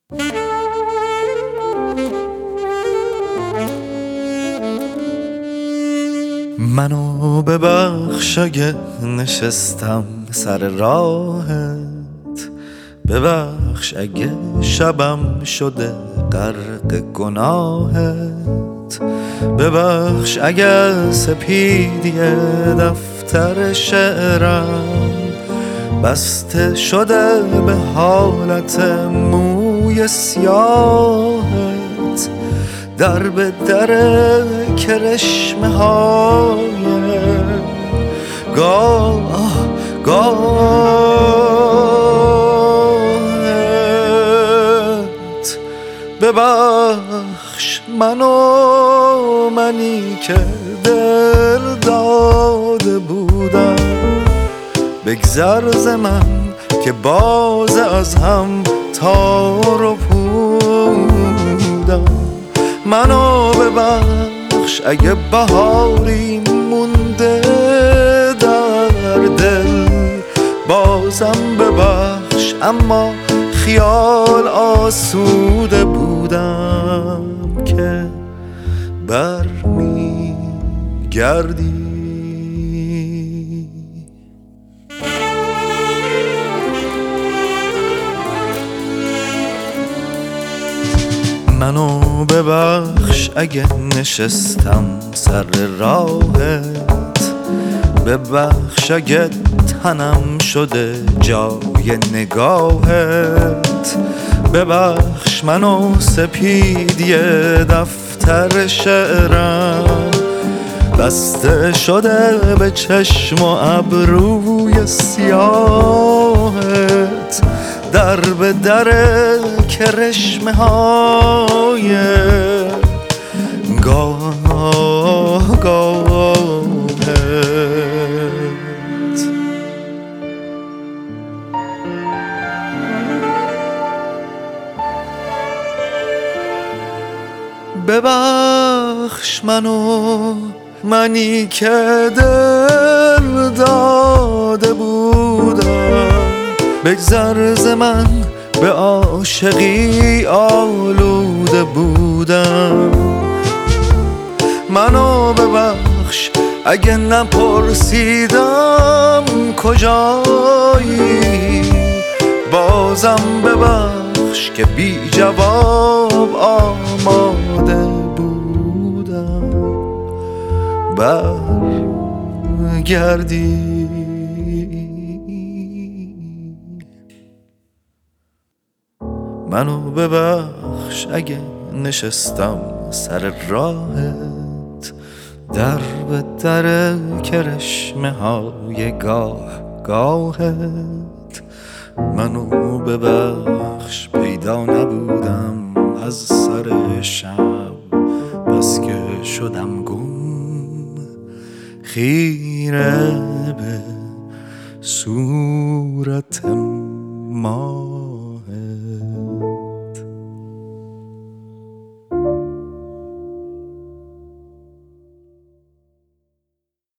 منو ببخش اگه نشستم سر راهت، ببخش اگه شبم شده غرق گناهت، ببخش اگه سپیدی دفتر شعرم بسته شده به حالت موی سیاهت، در به در کرشمه های گاهت. ببخش منی که دل داده بودم، بگذر ز من که باز از هم تار و پودم. منو ببخش اگه بهاری مونده در دل، بازم ببخش اما خیال آسوده بودم که برمیگردی. منو ببخش اگه نشستم سر راهت، ببخش اگه تنم شده جای نگاهت، ببخش منو سپیدی دفتر شعرم بسته شده به چشم و ابروی سیاهت، در به در کرشمه های گاهت. ببخش منی که دل داده بودم، بگذر ز من به عاشقی آلوده بودم. منو ببخش اگه نپرسیدم کجایی، بازم ببخش که بی جواب آماده بودم برگردی. منو ببخش اگه نشستم سر راهت، در به در کرشمه های گاهت. منو ببخش پیدا نبودم از سر شب، بس که شدم گم خیره به صورت ما.